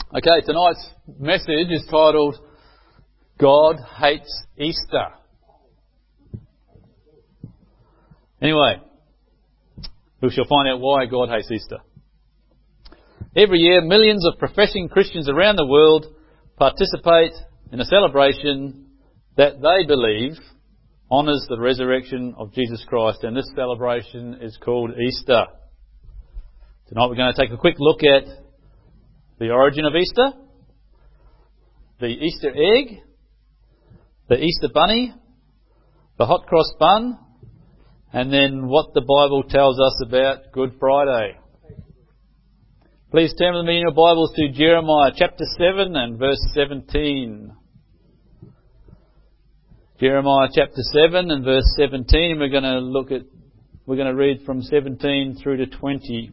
Okay, tonight's message is titled, God Hates Easter. Anyway, we shall find out why God hates Easter. Every year, millions of professing Christians around the world participate in a celebration that they believe honours the resurrection of Jesus Christ, and this celebration is called Easter. Tonight we're going to take a quick look at the origin of Easter, the Easter egg, the Easter bunny, the hot cross bun, and then what the Bible tells us about Good Friday. Please turn with me in your Bibles to Jeremiah chapter 7 and verse 17. Jeremiah chapter 7 and verse 17, we're going to read from 17 through to 20.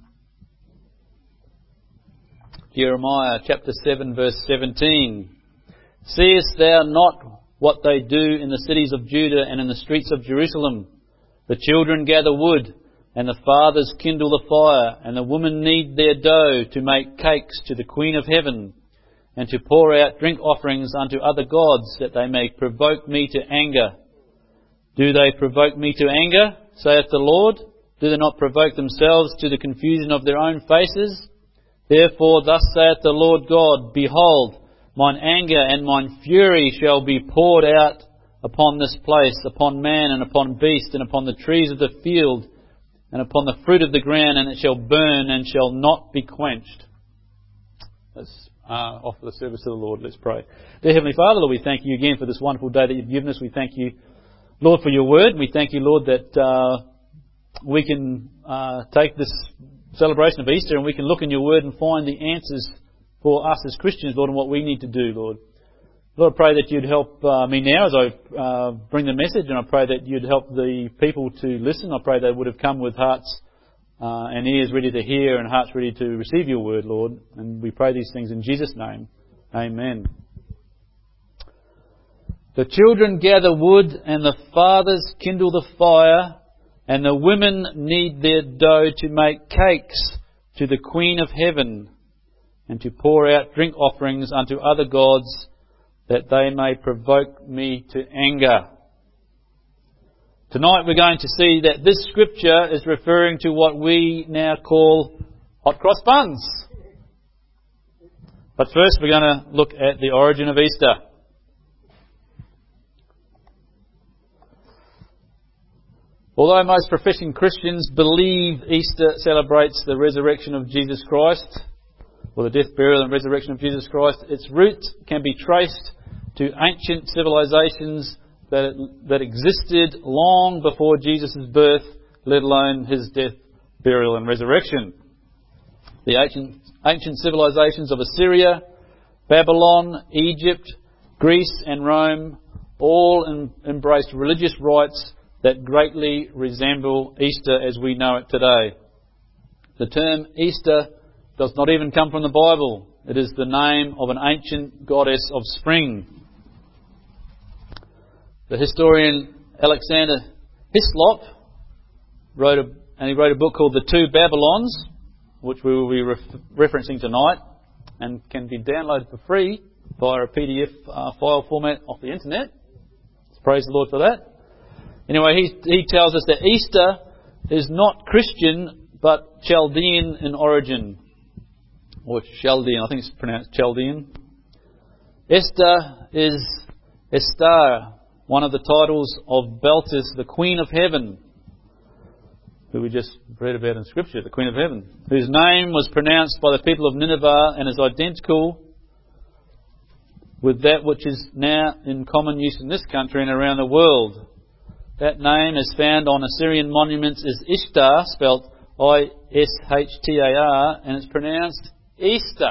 Jeremiah chapter 7 verse 17. Seest thou not what they do in the cities of Judah and in the streets of Jerusalem? The children gather wood, and the fathers kindle the fire, and the women knead their dough to make cakes to the Queen of Heaven, and to pour out drink offerings unto other gods, that they may provoke me to anger. Do they provoke me to anger, saith the Lord? Do they not provoke themselves to the confusion of their own faces? Therefore thus saith the Lord God, Behold, mine anger and mine fury shall be poured out upon this place, upon man and upon beast, and upon the trees of the field, and upon the fruit of the ground, and it shall burn and shall not be quenched. Let's offer the service to the Lord. Let's pray. Dear Heavenly Father, Lord, we thank you again for this wonderful day that you've given us. We thank you, Lord, for your word. We thank you, Lord, that we can take this celebration of Easter and we can look in your word and find the answers for us as Christians, Lord, and what we need to do, Lord. Lord, I pray that you'd help me now as I bring the message, and I pray that you'd help the people to listen. I pray they would have come with hearts and ears ready to hear and hearts ready to receive your word, Lord. And we pray these things in Jesus' name. Amen. The children gather wood, and the fathers kindle the fire, and the women knead their dough to make cakes to the Queen of Heaven, and to pour out drink offerings unto other gods, that they may provoke me to anger. Tonight we're going to see that this scripture is referring to what we now call hot cross buns. But first we're going to look at the origin of Easter. Although most professing Christians believe Easter celebrates the resurrection of Jesus Christ, or the death, burial and resurrection of Jesus Christ, its roots can be traced to ancient civilizations that existed long before Jesus' birth, let alone his death, burial and resurrection. The ancient civilizations of Assyria, Babylon, Egypt, Greece and Rome all embraced religious rites that greatly resemble Easter as we know it today. The term Easter does not even come from the Bible. It is the name of an ancient goddess of spring. The historian Alexander Hislop wrote a book called The Two Babylons, which we will be referencing tonight, and can be downloaded for free via a PDF file format off the internet. Praise the Lord for that. Anyway, he tells us that Easter is not Christian, but Chaldean in origin. Or Chaldean, I think it's pronounced Chaldean. Esther is Esther, one of the titles of Beltis, the Queen of Heaven, who we just read about in Scripture, the Queen of Heaven, whose name was pronounced by the people of Nineveh and is identical with that which is now in common use in this country and around the world. That name is found on Assyrian monuments as Ishtar, spelt I-S-H-T-A-R, and it's pronounced Easter.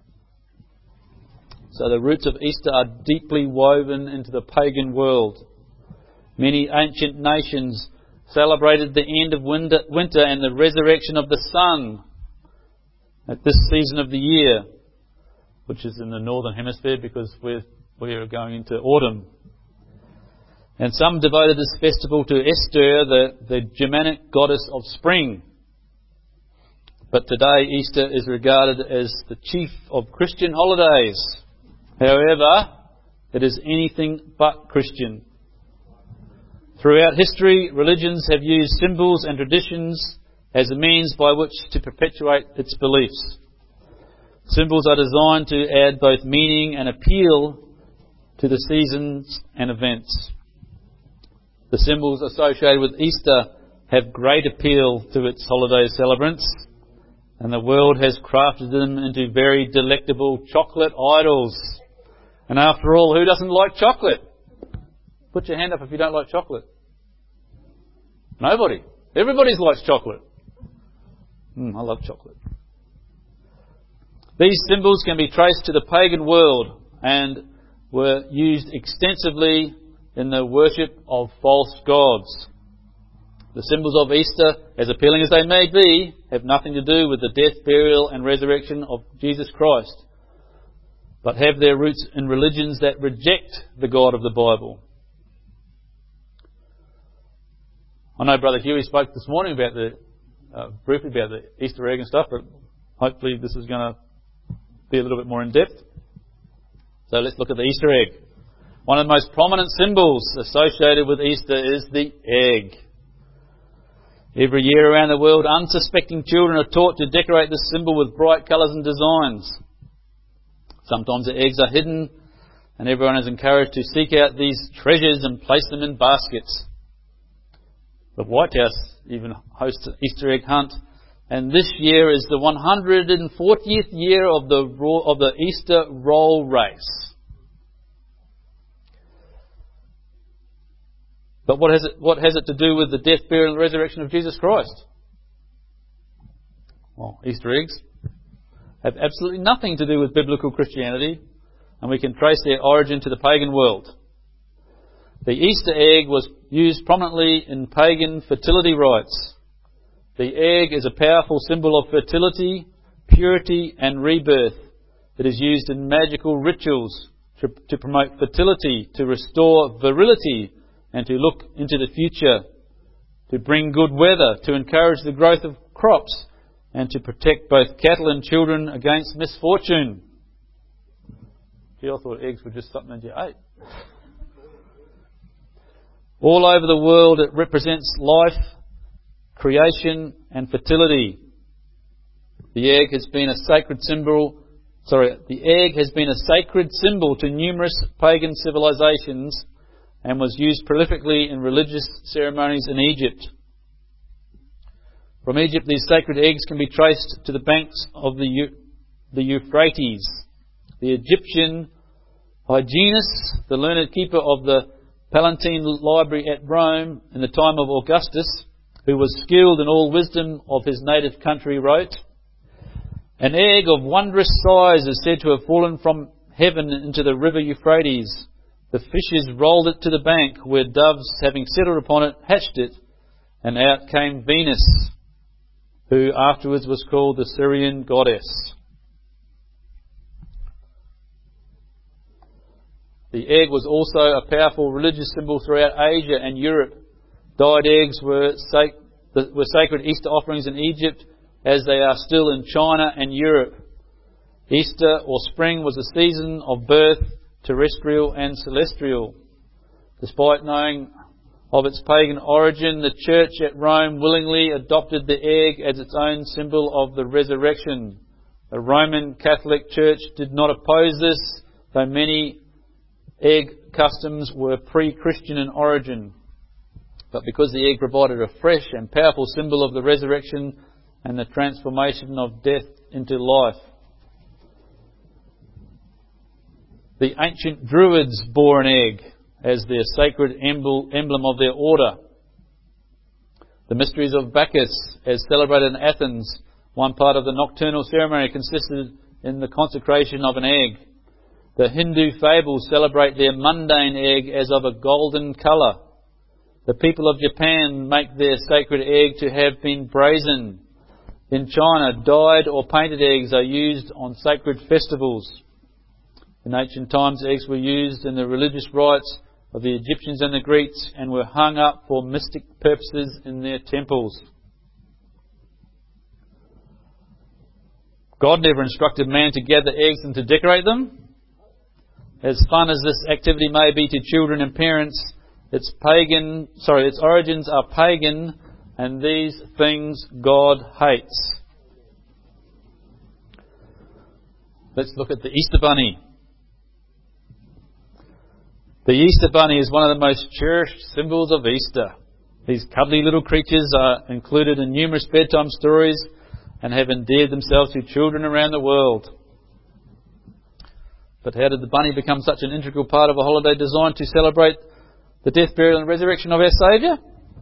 So the roots of Easter are deeply woven into the pagan world. Many ancient nations celebrated the end of winter and the resurrection of the sun at this season of the year, which is in the northern hemisphere because we are going into autumn. And some devoted this festival to Esther, the Germanic goddess of spring. But today Easter is regarded as the chief of Christian holidays. However, it is anything but Christian. Throughout history, religions have used symbols and traditions as a means by which to perpetuate its beliefs. Symbols are designed to add both meaning and appeal to the seasons and events. The symbols associated with Easter have great appeal to its holiday celebrants, and the world has crafted them into very delectable chocolate idols. And after all, who doesn't like chocolate? Put your hand up if you don't like chocolate. Nobody. Everybody likes chocolate. I love chocolate. These symbols can be traced to the pagan world and were used extensively in the worship of false gods. The symbols of Easter, as appealing as they may be, have nothing to do with the death, burial and resurrection of Jesus Christ, but have their roots in religions that reject the God of the Bible. I know Brother Huey spoke this morning about briefly about the Easter egg and stuff, but hopefully this is going to be a little bit more in depth. So let's look at the Easter egg. One of the most prominent symbols associated with Easter is the egg. Every year around the world, unsuspecting children are taught to decorate this symbol with bright colours and designs. Sometimes the eggs are hidden, and everyone is encouraged to seek out these treasures and place them in baskets. The White House even hosts an Easter egg hunt, and this year is the 140th year of the Easter roll race. But what has it to do with the death, burial and resurrection of Jesus Christ? Well, Easter eggs have absolutely nothing to do with biblical Christianity, and we can trace their origin to the pagan world. The Easter egg was used prominently in pagan fertility rites. The egg is a powerful symbol of fertility, purity and rebirth. It is used in magical rituals to promote fertility, to restore virility, and to look into the future, to bring good weather, to encourage the growth of crops, and to protect both cattle and children against misfortune. Gee, I thought eggs were just something that you ate. All over the world it represents life, creation and fertility. The egg has been a sacred symbol to numerous pagan civilizations and was used prolifically in religious ceremonies in Egypt. From Egypt, these sacred eggs can be traced to the banks of the Euphrates. The Egyptian Hyginus, the learned keeper of the Palatine Library at Rome in the time of Augustus, who was skilled in all wisdom of his native country, wrote, "An egg of wondrous size is said to have fallen from heaven into the river Euphrates. The fishes rolled it to the bank, where doves, having settled upon it, hatched it, and out came Venus, who afterwards was called the Syrian goddess." The egg was also a powerful religious symbol throughout Asia and Europe. Dyed eggs were sacred Easter offerings in Egypt, as they are still in China and Europe. Easter, or spring, was a season of birth, terrestrial and celestial. Despite knowing of its pagan origin, the church at Rome willingly adopted the egg as its own symbol of the resurrection. The Roman Catholic Church did not oppose this, though many egg customs were pre-Christian in origin. But because the egg provided a fresh and powerful symbol of the resurrection and the transformation of death into life. The ancient Druids bore an egg as their sacred emblem of their order. The mysteries of Bacchus, as celebrated in Athens, one part of the nocturnal ceremony consisted in the consecration of an egg. The Hindu fables celebrate their mundane egg as of a golden colour. The people of Japan make their sacred egg to have been brazen. In China, dyed or painted eggs are used on sacred festivals. In ancient times, eggs were used in the religious rites of the Egyptians and the Greeks and were hung up for mystic purposes in their temples. God never instructed man to gather eggs and to decorate them. As fun as this activity may be to children and parents, its origins are pagan, and these things God hates. Let's look at the Easter Bunny. The Easter Bunny is one of the most cherished symbols of Easter. These cuddly little creatures are included in numerous bedtime stories and have endeared themselves to children around the world. But how did the bunny become such an integral part of a holiday designed to celebrate the death, burial and resurrection of our Saviour?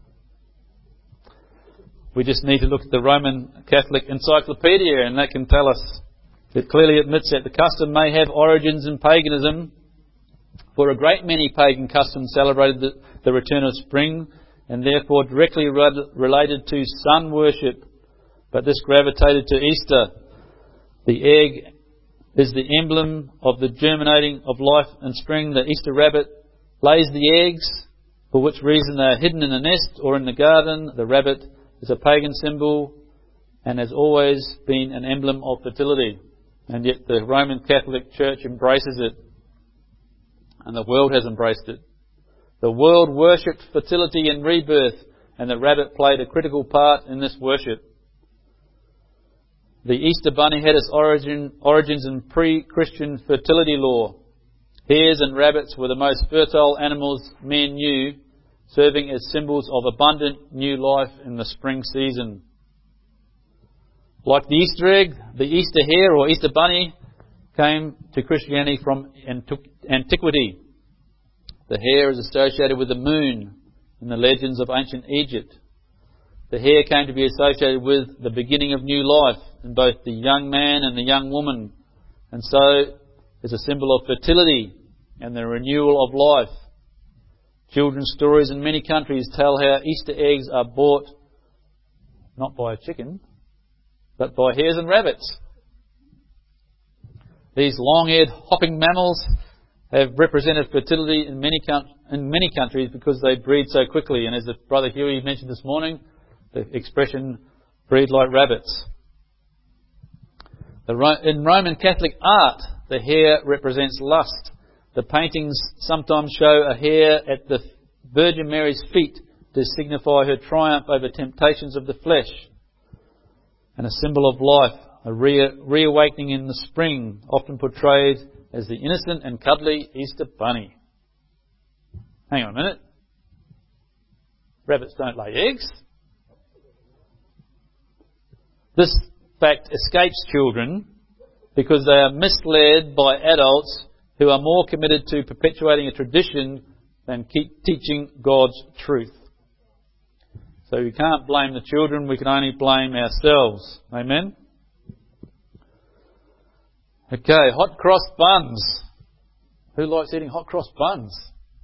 We just need to look at the Roman Catholic Encyclopedia, and that can tell us. It clearly admits that the custom may have origins in paganism, for a great many pagan customs celebrated the return of spring and therefore directly related to sun worship, but this gravitated to Easter. The egg is the emblem of the germinating of life in spring. The Easter rabbit lays the eggs, for which reason they are hidden in a nest or in the garden. The rabbit is a pagan symbol and has always been an emblem of fertility. And yet the Roman Catholic Church embraces it, and the world has embraced it. The world worshipped fertility and rebirth, and the rabbit played a critical part in this worship. The Easter Bunny had its origins in pre-Christian fertility law. Hares and rabbits were the most fertile animals men knew, serving as symbols of abundant new life in the spring season. Like the Easter egg, the Easter hare or Easter bunny came to Christianity from antiquity. The hare is associated with the moon in the legends of ancient Egypt. The hare came to be associated with the beginning of new life in both the young man and the young woman, and so is a symbol of fertility and the renewal of life. Children's stories in many countries tell how Easter eggs are bought not by a chicken, but by hares and rabbits. These long-eared hopping mammals have represented fertility in many countries because they breed so quickly. And as the Brother Huey mentioned this morning, the expression breed like rabbits. In Roman Catholic art, the hare represents lust. The paintings sometimes show a hare at the Virgin Mary's feet to signify her triumph over temptations of the flesh, and a symbol of life, a reawakening in the spring, often portrayed as the innocent and cuddly Easter bunny. Hang on a minute. Rabbits don't lay eggs. This fact escapes children because they are misled by adults who are more committed to perpetuating a tradition than keep teaching God's truth. So we can't blame the children, we can only blame ourselves. Amen? Okay, hot cross buns. Who likes eating hot cross buns?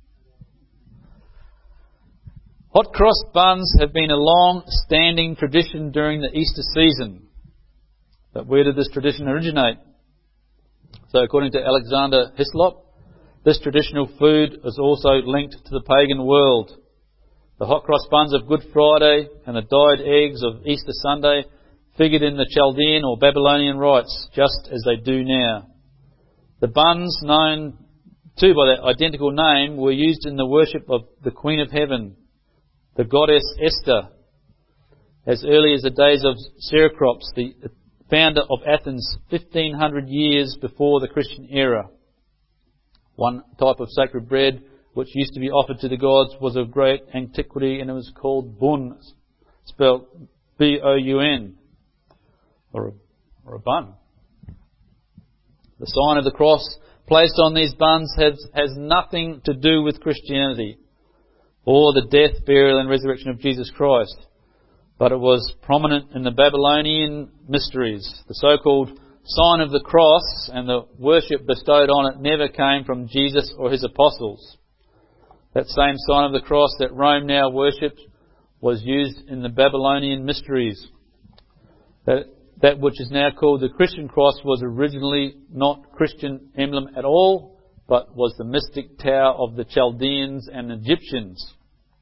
Hot cross buns have been a long-standing tradition during the Easter season. But where did this tradition originate? So according to Alexander Hislop, this traditional food is also linked to the pagan world. The hot cross buns of Good Friday and the dyed eggs of Easter Sunday figured in the Chaldean or Babylonian rites, just as they do now. The buns, known too by that identical name, were used in the worship of the Queen of Heaven, the goddess Esther, as early as the days of Ceracops, the founder of Athens, 1500 years before the Christian era. One type of sacred bread which used to be offered to the gods was of great antiquity, and it was called bun, spelled B-O-U-N, or a bun. The sign of the cross placed on these buns has nothing to do with Christianity or the death, burial and resurrection of Jesus Christ, but it was prominent in the Babylonian mysteries. The so-called sign of the cross and the worship bestowed on it never came from Jesus or his apostles. That same sign of the cross that Rome now worshipped was used in the Babylonian mysteries. That which is now called the Christian cross was originally not Christian emblem at all, but was the mystic tower of the Chaldeans and Egyptians.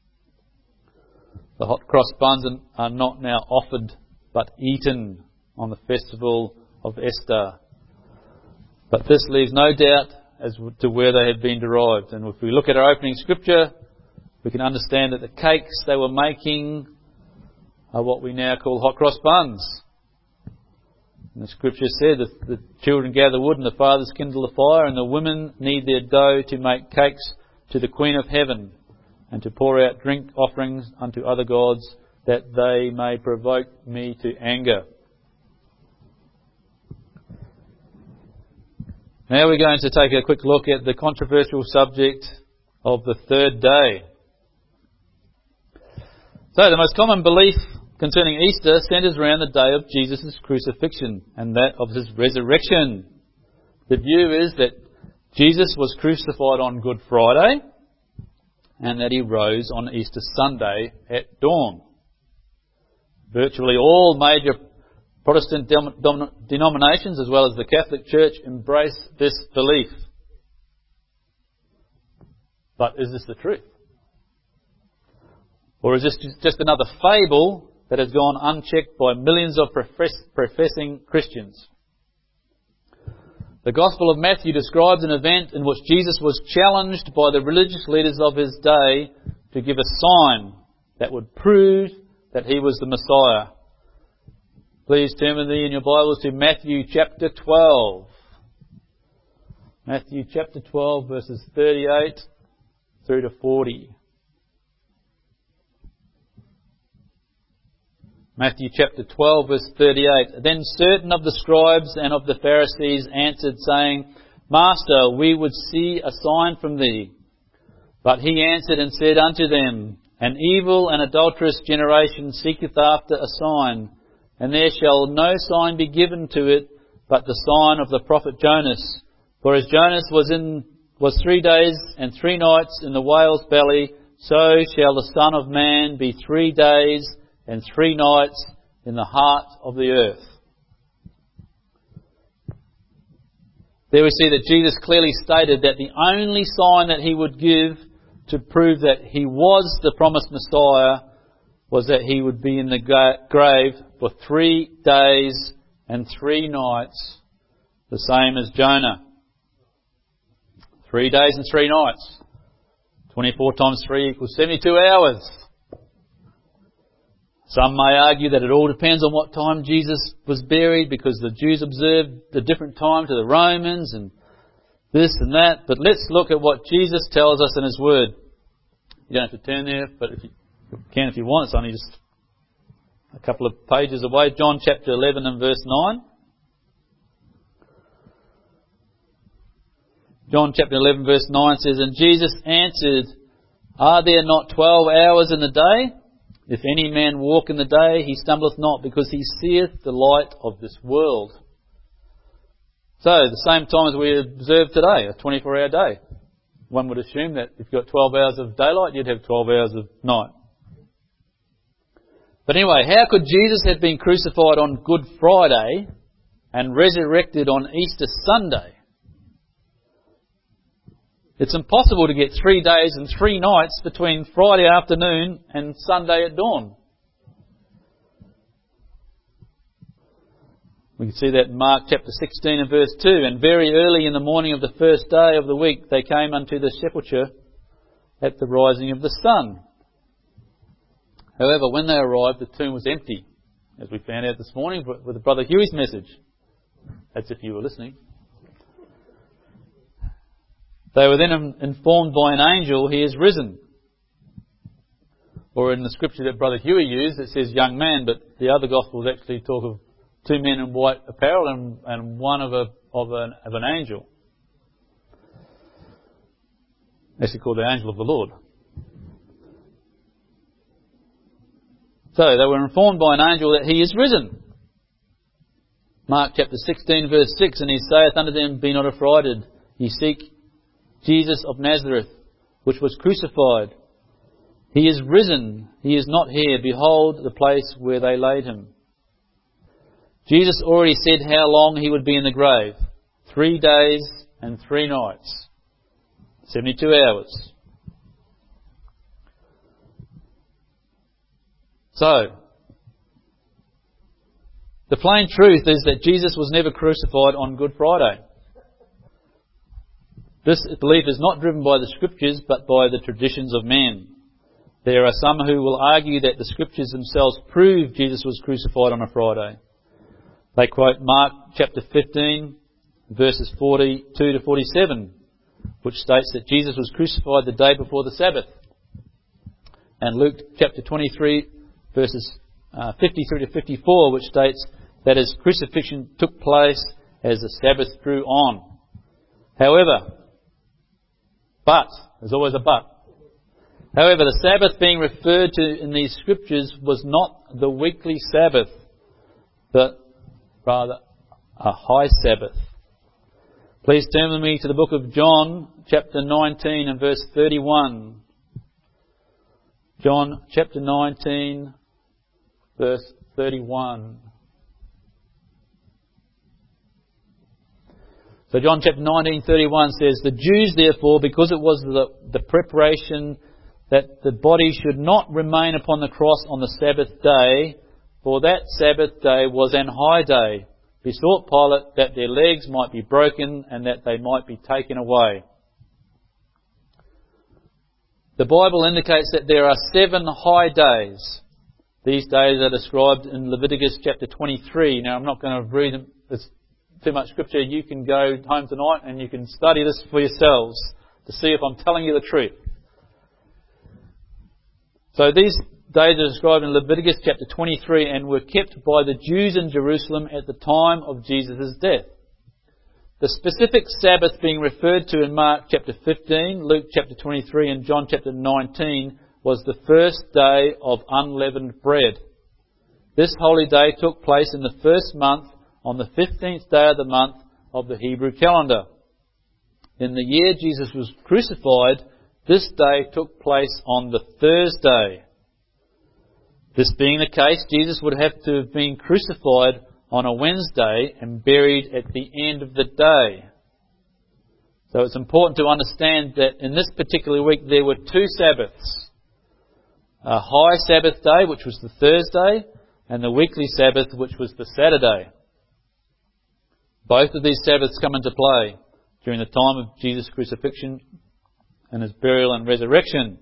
The hot cross buns are not now offered, but eaten on the festival of Esther. But this leaves no doubt as to where they had been derived. And if we look at our opening scripture, we can understand that the cakes they were making are what we now call hot cross buns. And the scripture said that the children gather wood and the fathers kindle the fire, and the women knead their dough to make cakes to the Queen of Heaven, and to pour out drink offerings unto other gods, that they may provoke me to anger. Now we're going to take a quick look at the controversial subject of the third day. So the most common belief concerning Easter centres around the day of Jesus' crucifixion and that of his resurrection. The view is that Jesus was crucified on Good Friday and that he rose on Easter Sunday at dawn. Virtually all major Protestant denominations, as well as the Catholic Church, embrace this belief. But is this the truth? Or is this just another fable that has gone unchecked by millions of professing Christians? The Gospel of Matthew describes an event in which Jesus was challenged by the religious leaders of his day to give a sign that would prove that he was the Messiah. Please turn with me in your Bibles to Matthew chapter 12. Matthew chapter 12 verses 38 through to 40. Matthew chapter 12 verse 38. Then certain of the scribes and of the Pharisees answered, saying, Master, we would see a sign from thee. But he answered and said unto them, An evil and adulterous generation seeketh after a sign, and there shall no sign be given to it but the sign of the prophet Jonas. For as Jonas was 3 days and 3 nights in the whale's belly, so shall the Son of Man be 3 days and 3 nights in the heart of the earth. There we see that Jesus clearly stated that the only sign that he would give to prove that he was the promised Messiah was that he would be in the grave for 3 days and 3 nights, the same as Jonah. 3 days and 3 nights. 24 times 3 equals 72 hours. Some may argue that it all depends on what time Jesus was buried, because the Jews observed a different time to the Romans and this and that. But let's look at what Jesus tells us in his word. You don't have to turn there, but if you can if you want. It's only just a couple of pages away. John chapter 11 and verse 9. John chapter 11 verse 9 says, And Jesus answered, Are there not 12 hours in the day? If any man walk in the day, he stumbleth not, because he seeth the light of this world. So, the same time as we observe today, a 24-hour day. One would assume that if you've got 12 hours of daylight, you'd have 12 hours of night. But anyway, how could Jesus have been crucified on Good Friday and resurrected on Easter Sunday? It's impossible to get 3 days and 3 nights between Friday afternoon and Sunday at dawn. We can see that in Mark chapter 16 and verse 2. And very early in the morning of the first day of the week, they came unto the sepulchre at the rising of the sun. However, when they arrived, the tomb was empty, as we found out this morning with Brother Huey's message. That's if you were listening. They were then informed by an angel, he is risen. Or in the scripture that Brother Huey used, it says young man, but the other Gospels actually talk of 2 men in white apparel and one of an angel. Actually called the angel of the Lord. So they were informed by an angel that he is risen. Mark chapter 16 verse 6, And he saith unto them, Be not affrighted, ye seek Jesus of Nazareth, which was crucified. He is risen, he is not here. Behold the place where they laid him. Jesus already said how long he would be in the grave. 3 days and 3 nights. 72 hours. So, The plain truth is that Jesus was never crucified on Good Friday. This belief is not driven by the Scriptures, but by the traditions of men. There are some who will argue that the Scriptures themselves prove Jesus was crucified on a Friday. They quote Mark chapter 15, verses 42 to 47, which states that Jesus was crucified the day before the Sabbath. And Luke chapter 23, verses 53 to 54, which states that his crucifixion took place as the Sabbath drew on. However, there's always a but. However, the Sabbath being referred to in these scriptures was not the weekly Sabbath, but rather a high Sabbath. Please turn with me to the book of John, chapter 19 and verse 31. John chapter 19, verse 31. So John chapter 19:31 says, "The Jews therefore, because it was the preparation that the body should not remain upon the cross on the Sabbath day, for that Sabbath day was an high day, besought Pilate that their legs might be broken and that they might be taken away." The Bible indicates that there are 7 high days. These days are described in Leviticus chapter 23. Now I'm not going to read them. It's too much scripture. You can go home tonight and you can study this for yourselves to see if I'm telling you the truth. So these days are described in Leviticus chapter 23 and were kept by the Jews in Jerusalem at the time of Jesus' death. The specific Sabbath being referred to in Mark chapter 15, Luke chapter 23 and John chapter 19 was the first day of unleavened bread. This holy day took place in the first month on the 15th day of the month of the Hebrew calendar. In the year Jesus was crucified, this day took place on the Thursday. This being the case, Jesus would have to have been crucified on a Wednesday and buried at the end of the day. So it's important to understand that in this particular week there were 2 Sabbaths. A high Sabbath day, which was the Thursday, and the weekly Sabbath, which was the Saturday. Both of these Sabbaths come into play during the time of Jesus' crucifixion and his burial and resurrection.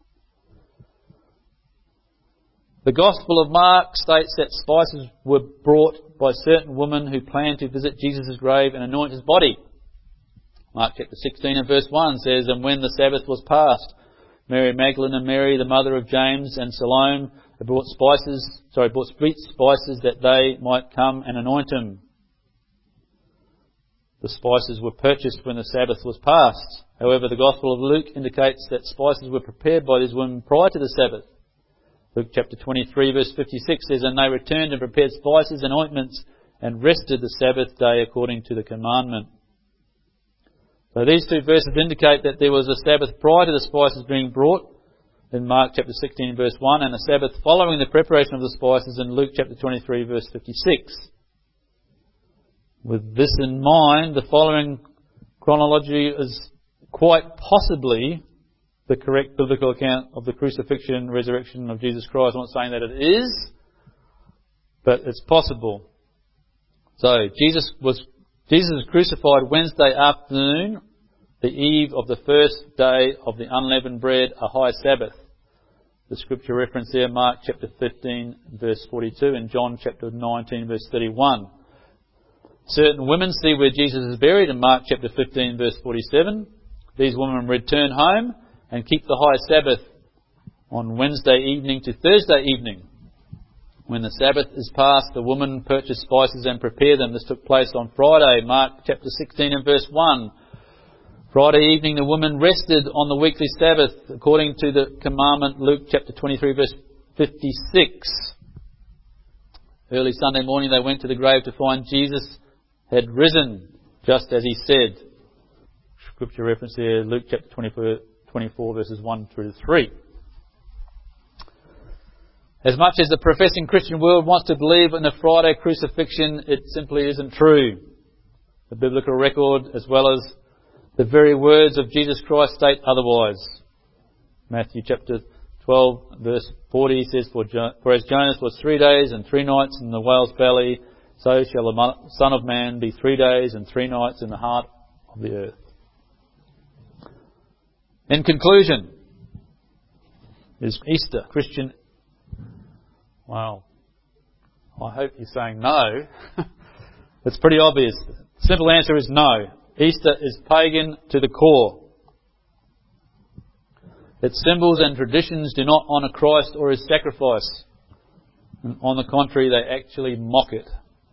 The Gospel of Mark states that spices were brought by certain women who planned to visit Jesus' grave and anoint his body. Mark chapter 16 and verse 1 says, "And when the Sabbath was past, Mary Magdalene and Mary, the mother of James, and Salome brought sweet spices that they might come and anoint him." The spices were purchased when the Sabbath was past. However, the Gospel of Luke indicates that spices were prepared by these women prior to the Sabbath. Luke chapter 23 verse 56 says, "And they returned and prepared spices and ointments and rested the Sabbath day according to the commandment." So these 2 verses indicate that there was a Sabbath prior to the spices being brought in Mark chapter 16 verse 1 and a Sabbath following the preparation of the spices in Luke chapter 23 verse 56. With this in mind, the following chronology is quite possibly the correct biblical account of the crucifixion and resurrection of Jesus Christ. I'm not saying that it is, but it's possible. So, Jesus was crucified Wednesday afternoon, the eve of the first day of the unleavened bread, a high Sabbath. The scripture reference there, Mark chapter 15 verse 42 and John chapter 19 verse 31. Certain women see where Jesus is buried in Mark chapter 15 verse 47. These women return home and keep the high Sabbath on Wednesday evening to Thursday evening. When the Sabbath is past, the women purchase spices and prepare them. This took place on Friday, Mark chapter 16 and verse 1. Friday evening the women rested on the weekly Sabbath according to the commandment, Luke chapter 23 verse 56. Early Sunday morning they went to the grave to find Jesus had risen, just as he said. Scripture reference there, Luke chapter 24 verses 1 through 3. As much as the professing Christian world wants to believe in the Friday crucifixion, it simply isn't true. The biblical record, as well as the very words of Jesus Christ, state otherwise. Matthew chapter 12 verse 40 says, For as Jonas was 3 days and 3 nights in the whale's belly, so shall the Son of Man be 3 days and 3 nights in the heart of the earth. In conclusion, is Easter Christian? Well, I hope you're saying no. It's pretty obvious. The simple answer is no. Easter is pagan to the core. Its symbols and traditions do not honour Christ or His sacrifice. And on the contrary, they actually mock it.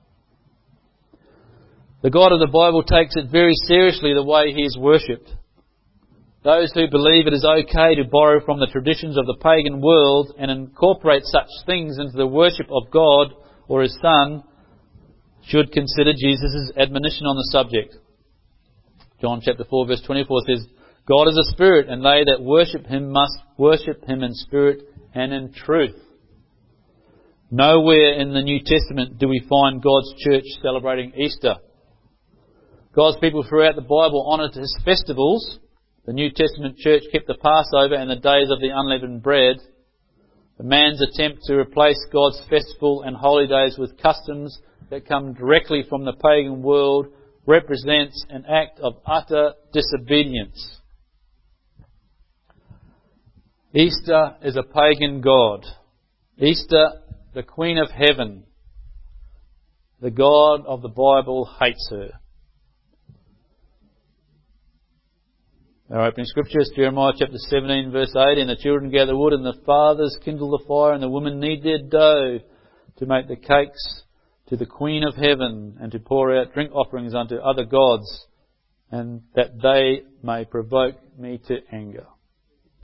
The God of the Bible takes it very seriously the way He is worshipped. Those who believe it is okay to borrow from the traditions of the pagan world and incorporate such things into the worship of God or His Son should consider Jesus' admonition on the subject. John chapter 4 verse 24 says, God is a spirit, and they that worship Him must worship Him in spirit and in truth. Nowhere in the New Testament do we find God's church celebrating Easter. God's people throughout the Bible honoured His festivals. The New Testament church kept the Passover and the days of the unleavened bread. The man's attempt to replace God's festival and holy days with customs that come directly from the pagan world represents an act of utter disobedience. Easter is a pagan god. Easter, the Queen of Heaven, the God of the Bible, hates her. Our opening scripture is Jeremiah chapter 17 verse 8. And the children gather wood, and the fathers kindle the fire, and the women knead their dough to make the cakes to the Queen of Heaven, and to pour out drink offerings unto other gods, and that they may provoke me to anger.